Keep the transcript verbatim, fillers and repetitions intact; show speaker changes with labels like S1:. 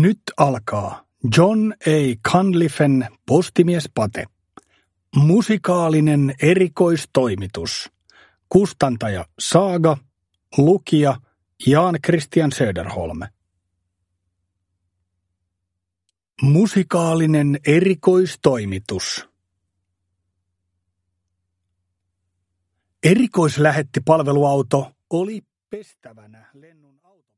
S1: Nyt alkaa John A. Cunliffen Postimies Pate. Musikaalinen erikoistoimitus. Kustantaja Saga. Lukija Jan Christian Söderholm. Musikaalinen erikoistoimitus. Erikoislähettipalveluauto oli pestävänä lennun auto.